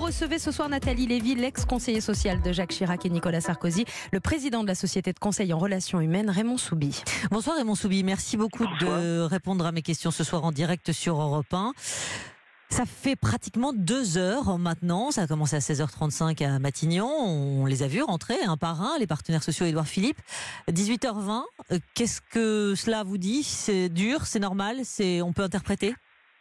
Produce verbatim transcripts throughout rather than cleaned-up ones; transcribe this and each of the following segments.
recevez ce soir Nathalie Lévy, l'ex-conseiller social de Jacques Chirac et Nicolas Sarkozy, le président de la société de conseil en relations humaines, Raymond Soubi. Bonsoir Raymond Soubi, merci beaucoup Bonsoir. de répondre à mes questions ce soir en direct sur Europe un. Ça fait pratiquement deux heures maintenant, ça a commencé à seize heures trente-cinq à Matignon, on les a vus rentrer un par un, les partenaires sociaux Édouard Philippe. dix-huit heures vingt, qu'est-ce que cela vous dit? C'est dur, c'est normal, c'est, on peut interpréter?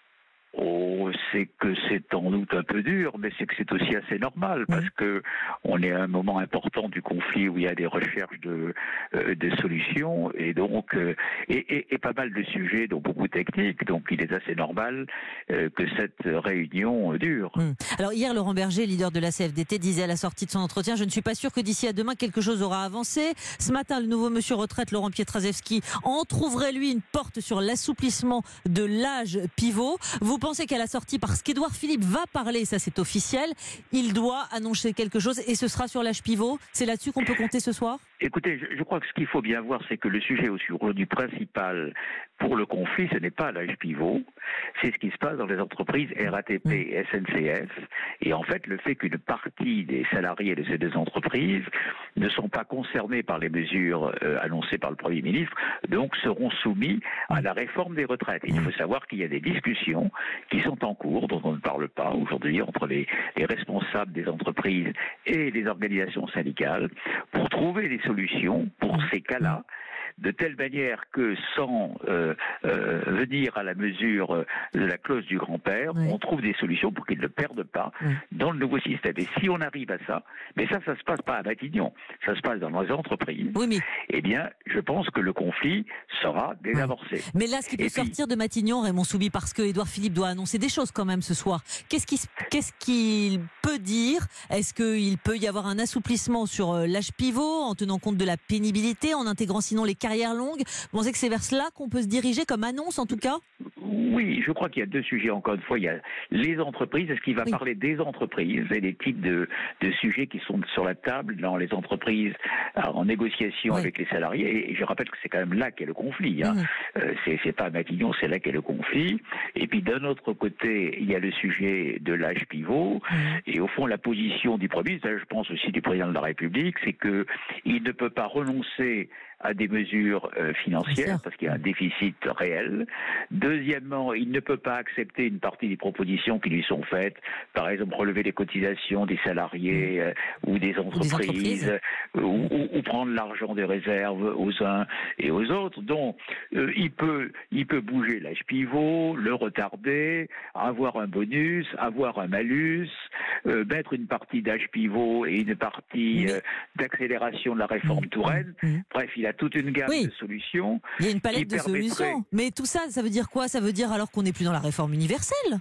Oh, c'est que c'est en doute un peu dur, mais c'est que c'est aussi assez normal, parce Mmh. que on est à un moment important du conflit où il y a des recherches de, euh, de solutions, et donc euh, et, et, et pas mal de sujets, donc beaucoup techniques, donc il est assez normal euh, que cette réunion dure. Mmh. Alors hier, Laurent Berger, leader de la C F D T, disait à la sortie de son entretien: je ne suis pas sûr que d'ici à demain quelque chose aura avancé. Ce matin, le nouveau monsieur retraite, Laurent Pietraszewski, entrouvrait lui une porte sur l'assouplissement de l'âge pivot. Vous pensez qu'à la sortie, parce qu'Édouard Philippe va parler, ça c'est officiel, il doit annoncer quelque chose et ce sera sur l'âge pivot? C'est là-dessus qu'on peut compter ce soir? Écoutez, je, je crois que ce qu'il faut bien voir, c'est que le sujet aujourd'hui principal pour le conflit, ce n'est pas l'âge pivot, c'est ce qui se passe dans les entreprises R A T P et S N C F. Et en fait, le fait qu'une partie des salariés de ces deux entreprises ne sont pas concernés par les mesures euh, annoncées par le Premier ministre, donc seront soumis à la réforme des retraites. Et il faut savoir qu'il y a des discussions qui sont en cours, dont on ne parle pas aujourd'hui, entre les, les responsables des entreprises et les organisations syndicales, pour trouver des solutions pour ces cas-là, de telle manière que sans euh, euh, venir à la mesure de la clause du grand-père, oui. on trouve des solutions pour qu'ils ne perdent pas oui. dans le nouveau système. Et si on arrive à ça, mais ça, ça se passe pas à Matignon, ça se passe dans les entreprises, oui, mais... eh bien, je pense que le conflit sera désamorcé. Oui. Mais là, ce qui peut Et sortir puis... de Matignon, Raymond Soubi, parce que Édouard Philippe doit annoncer des choses quand même ce soir, qu'est-ce qu'il, qu'est-ce qu'il peut dire? Est-ce qu'il peut y avoir un assouplissement sur l'âge pivot, en tenant compte de la pénibilité, en intégrant sinon les carrières longues? Vous pensez que c'est vers cela qu'on peut se diriger comme annonce en tout cas? Oui, je crois qu'il y a deux sujets encore une fois. Il y a les entreprises. Est-ce qu'il va oui. parler des entreprises et des types de, de sujets qui sont sur la table dans les entreprises en négociation oui. avec les salariés? Et je rappelle que c'est quand même là qu'est le conflit. Hein. Mmh. Euh, c'est, c'est pas à Matignon, c'est là qu'est le conflit. Et puis d'un autre côté, il y a le sujet de l'âge pivot. Mmh. Et au fond, la position du Premier ministre, je pense aussi du président de la République, c'est que il ne peut pas renoncer à des mesures euh, financières parce qu'il y a un déficit réel. Deuxièmement, il ne peut pas accepter une partie des propositions qui lui sont faites, par exemple relever les cotisations des salariés euh, ou des entreprises, ou, des entreprises. Euh, ou, ou, ou prendre l'argent des réserves aux uns et aux autres. Donc, euh, il peut, il peut bouger l'âge pivot, le retarder, avoir un bonus, avoir un malus, euh, mettre une partie d'âge pivot et une partie euh, d'accélération de la réforme mmh. Touraine. Mmh. Bref, il a toute une gamme oui. de solutions. Il y a une palette de permettrait... solutions. Mais tout ça, ça veut dire quoi? Ça veut dire alors qu'on n'est plus dans la réforme universelle?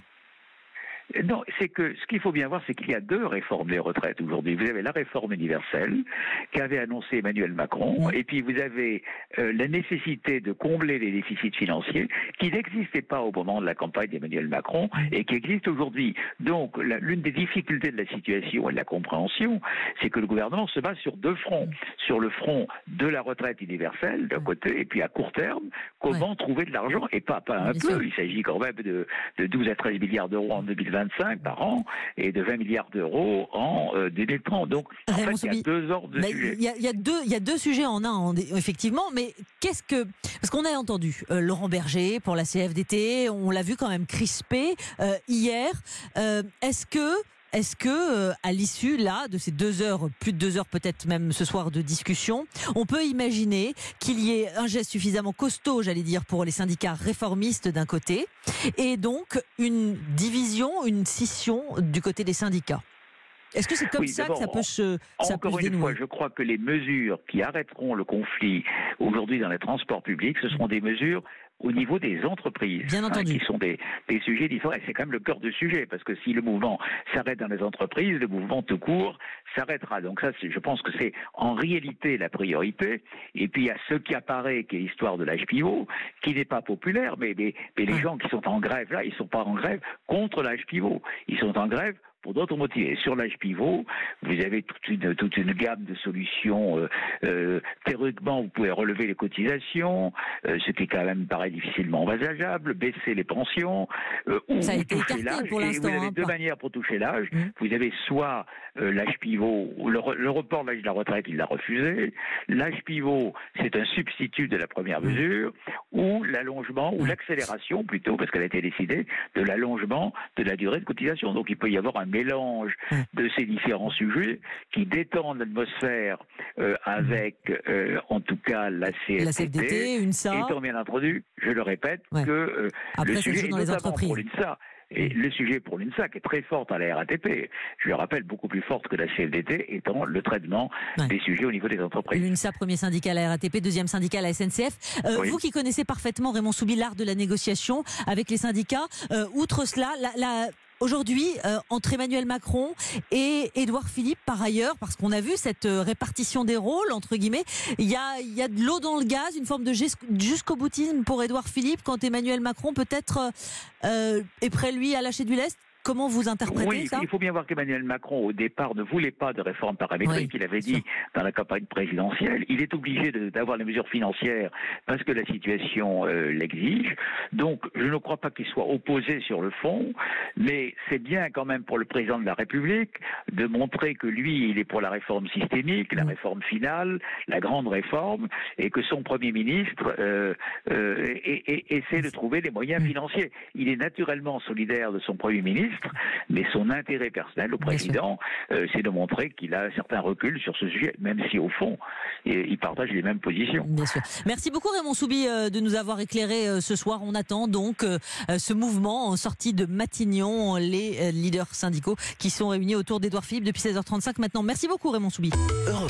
Non, c'est que ce qu'il faut bien voir, c'est qu'il y a deux réformes des retraites aujourd'hui. Vous avez la réforme universelle qu'avait annoncé Emmanuel Macron, et puis vous avez euh, la nécessité de combler les déficits financiers qui n'existaient pas au moment de la campagne d'Emmanuel Macron et qui existent aujourd'hui. Donc, la, l'une des difficultés de la situation et de la compréhension, c'est que le gouvernement se base sur deux fronts. Sur le front de la retraite universelle, d'un côté, et puis à court terme, comment ouais. trouver de l'argent, et pas, pas un Bien peu. Sûr. Il s'agit quand même de, de douze à treize milliards d'euros en deux mille vingt-cinq par an et de vingt milliards d'euros en euh, deux mille trente. Donc, en Raymond fait, il y a deux ordres de sujets. Il y, y, y a deux, il y a deux sujets en un, en, effectivement. Mais qu'est-ce que, parce qu'on a entendu euh, Laurent Berger pour la C F D T, on l'a vu quand même crispé euh, hier. Euh, est-ce que Est-ce que, euh, à l'issue là de ces deux heures, plus de deux heures peut-être même ce soir de discussion, on peut imaginer qu'il y ait un geste suffisamment costaud, j'allais dire, pour les syndicats réformistes d'un côté, et donc une division, une scission du côté des syndicats? Est-ce que c'est comme oui, ça que ça peut se ça Encore peut se une fois, je crois que les mesures qui arrêteront le conflit aujourd'hui dans les transports publics, ce seront des mesures au niveau des entreprises, Bien entendu. Hein, qui sont des, des sujets différents. Et c'est quand même le cœur du sujet, parce que si le mouvement s'arrête dans les entreprises, le mouvement tout court s'arrêtera. Donc ça, c'est, je pense que c'est en réalité la priorité. Et puis il y a ce qui apparaît, qui est l'histoire de l'âge pivot, qui n'est pas populaire, mais, mais, mais les gens qui sont en grève là, ils ne sont pas en grève contre l'âge pivot. Ils sont en grève pour d'autres motifs. Et sur l'âge pivot, vous avez toute une, toute une gamme de solutions. Euh, euh, théoriquement, vous pouvez relever les cotisations, euh, ce qui quand même paraît difficilement envisageable, baisser les pensions, euh, ou Ça a été toucher écarté l'âge. pour Et l'instant, vous avez hein, deux pas- manières pour toucher l'âge. Mmh. Vous avez soit euh, l'âge pivot, ou le, re- le report de l'âge de la retraite, il l'a refusé. L'âge pivot, c'est un substitut de la première mesure, ou l'allongement, ou l'accélération plutôt, parce qu'elle a été décidée, de l'allongement de la durée de cotisation. Donc il peut y avoir un mélange de ces différents sujets qui détendent l'atmosphère euh, avec, euh, en tout cas, la La C F D T, C F D T, une S A. étant bien entendu, je le répète, Ouais. que euh, Après, le ça se sujet, joue et dans les notamment entreprises. pour l'I N S A, et le sujet pour l'I N S A qui est très forte à la R A T P, je le rappelle, beaucoup plus forte que la C F D T, étant le traitement Ouais. des sujets au niveau des entreprises. L'U N S A, premier syndicat à la R A T P, deuxième syndicat à la S N C F. Euh, Oui. Vous qui connaissez parfaitement, Raymond Soubi, l'art de la négociation avec les syndicats, euh, outre cela, la, la, aujourd'hui, euh, entre Emmanuel Macron et Édouard Philippe, par ailleurs, parce qu'on a vu cette euh, répartition des rôles, entre guillemets, il y a, il y a de l'eau dans le gaz, une forme de gis- jusqu'au boutisme pour Édouard Philippe, quand Emmanuel Macron, peut-être, euh, est prêt, lui, à lâcher du lest. Comment vous interprétez Oui, ça? il faut bien voir qu'Emmanuel Macron, au départ, ne voulait pas de réforme paramétrique. Oui, il avait bien dit dans la campagne présidentielle, il est obligé de- d'avoir les mesures financières parce que la situation euh, l'exige. Donc, je ne crois pas qu'il soit opposé sur le fond, mais c'est bien quand même pour le président de la République de montrer que lui, il est pour la réforme systémique, la Mm. réforme finale, la grande réforme, et que son Premier ministre euh, euh, et, et- essaie de trouver les moyens financiers. Il est naturellement solidaire de son Premier ministre, mais son intérêt personnel au Bien sûr. président, euh, c'est de montrer qu'il a un certain recul sur ce sujet, même si au fond, eh, il partage les mêmes positions. Bien sûr. Merci beaucoup Raymond Soubi euh, de nous avoir éclairé euh, ce soir. On attend donc euh, euh, ce mouvement en sortie de Matignon, les euh, leaders syndicaux qui sont réunis autour d'Édouard Philippe depuis seize heures trente-cinq maintenant. Merci beaucoup Raymond Soubi. Europe